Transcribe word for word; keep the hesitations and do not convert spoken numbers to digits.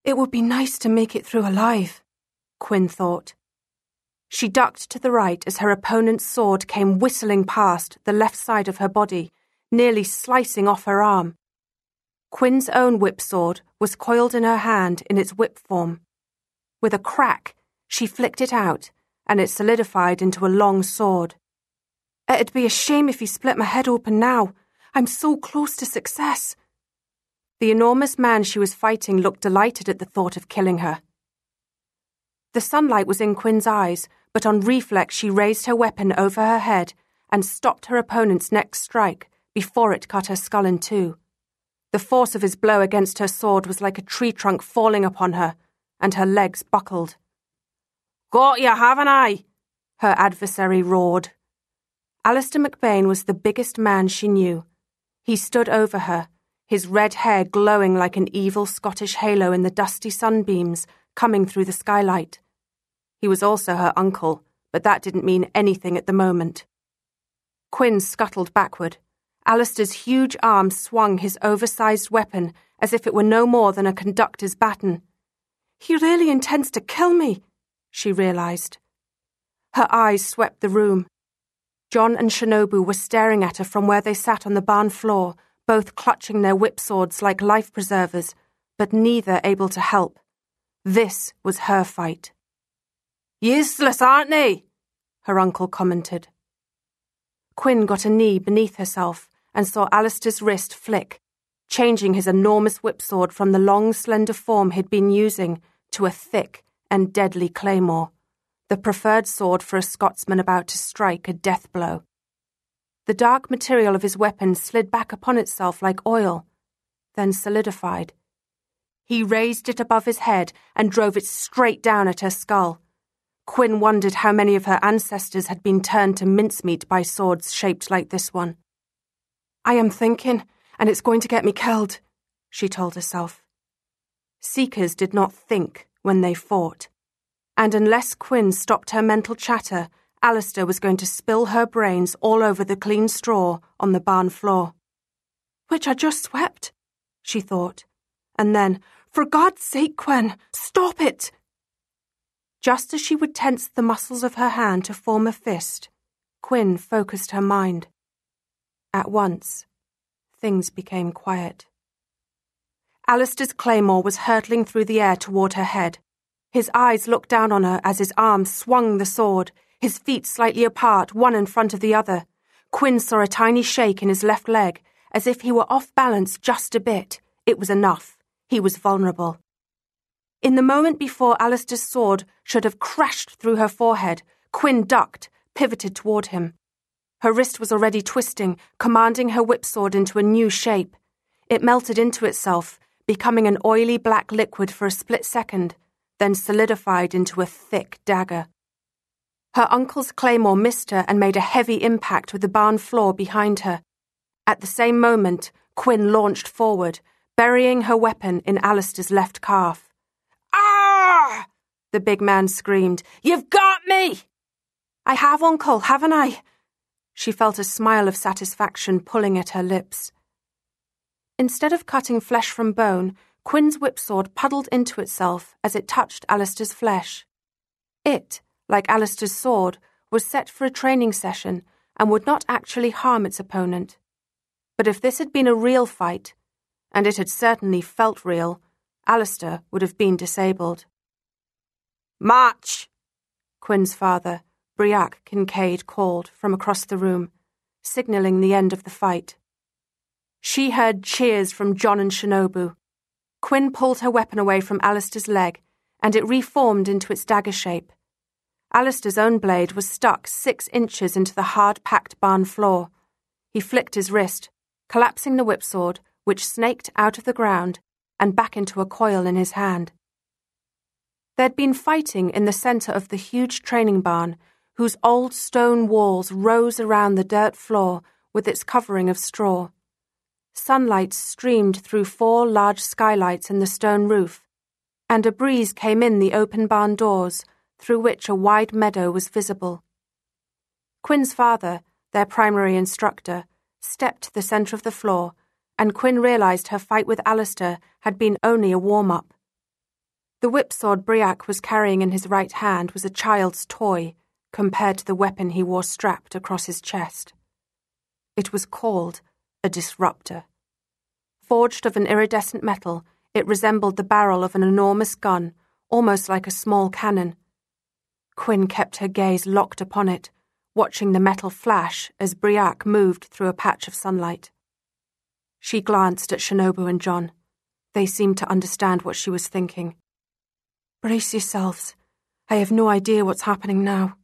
It would be nice to make it through alive, Quinn thought. She ducked to the right as her opponent's sword came whistling past the left side of her body, nearly slicing off her arm. Quinn's own whip sword was coiled in her hand in its whip form. With a crack, she flicked it out, and it solidified into a long sword. It'd be a shame if he split my head open now. I'm so close to success. The enormous man she was fighting looked delighted at the thought of killing her. The sunlight was in Quinn's eyes, but on reflex she raised her weapon over her head and stopped her opponent's next strike before it cut her skull in two. The force of his blow against her sword was like a tree trunk falling upon her, and her legs buckled. "Got you, haven't I?" her adversary roared. Alistair McBain was the biggest man she knew. He stood over her, his red hair glowing like an evil Scottish halo in the dusty sunbeams coming through the skylight. He was also her uncle, but that didn't mean anything at the moment. Quinn scuttled backward. Alistair's huge arm swung his oversized weapon as if it were no more than a conductor's baton. He really intends to kill me, she realized. Her eyes swept the room. John and Shinobu were staring at her from where they sat on the barn floor, both clutching their whip swords like life preservers, but neither able to help. This was her fight. "Useless, aren't they?" her uncle commented. Quinn got a knee beneath herself and saw Alistair's wrist flick, changing his enormous whipsword from the long, slender form he'd been using to a thick and deadly claymore, the preferred sword for a Scotsman about to strike a death blow. The dark material of his weapon slid back upon itself like oil, then solidified. He raised it above his head and drove it straight down at her skull. Quinn wondered how many of her ancestors had been turned to mincemeat by swords shaped like this one. "I am thinking, and it's going to get me killed," she told herself. Seekers did not think when they fought, and unless Quinn stopped her mental chatter, Alistair was going to spill her brains all over the clean straw on the barn floor. "Which I just swept," she thought, and then, "For God's sake, Quinn, stop it!" Just as she would tense the muscles of her hand to form a fist, Quinn focused her mind. At once, things became quiet. Alistair's claymore was hurtling through the air toward her head. His eyes looked down on her as his arm swung the sword, his feet slightly apart, one in front of the other. Quinn saw a tiny shake in his left leg, as if he were off balance just a bit. It was enough. He was vulnerable. In the moment before Alistair's sword should have crashed through her forehead, Quinn ducked, pivoted toward him. Her wrist was already twisting, commanding her whipsword into a new shape. It melted into itself, becoming an oily black liquid for a split second, then solidified into a thick dagger. Her uncle's claymore missed her and made a heavy impact with the barn floor behind her. At the same moment, Quinn launched forward, burying her weapon in Alistair's left calf. "Ah!" the big man screamed. "You've got me!" "I have, Uncle, haven't I?" She felt a smile of satisfaction pulling at her lips. Instead of cutting flesh from bone, Quinn's whipsword puddled into itself as it touched Alistair's flesh. It, like Alistair's sword, was set for a training session and would not actually harm its opponent. But if this had been a real fight, and it had certainly felt real, Alistair would have been disabled. "March!" Quinn's father, Briac Kincaid, called from across the room, signalling the end of the fight. She heard cheers from John and Shinobu. Quinn pulled her weapon away from Alistair's leg, and it reformed into its dagger shape. Alistair's own blade was stuck six inches into the hard-packed barn floor. He flicked his wrist, collapsing the whipsword, which snaked out of the ground and back into a coil in his hand. There'd been fighting in the center of the huge training barn, whose old stone walls rose around the dirt floor with its covering of straw. Sunlight streamed through four large skylights in the stone roof, and a breeze came in the open barn doors, through which a wide meadow was visible. Quinn's father, their primary instructor, stepped to the center of the floor, and Quinn realized her fight with Alistair had been only a warm-up. The whipsword Briac was carrying in his right hand was a child's toy compared to the weapon he wore strapped across his chest. It was called a disruptor. Forged of an iridescent metal, it resembled the barrel of an enormous gun, almost like a small cannon. Quinn kept her gaze locked upon it, watching the metal flash as Briac moved through a patch of sunlight. She glanced at Shinobu and John. They seemed to understand what she was thinking. "Brace yourselves. I have no idea what's happening now."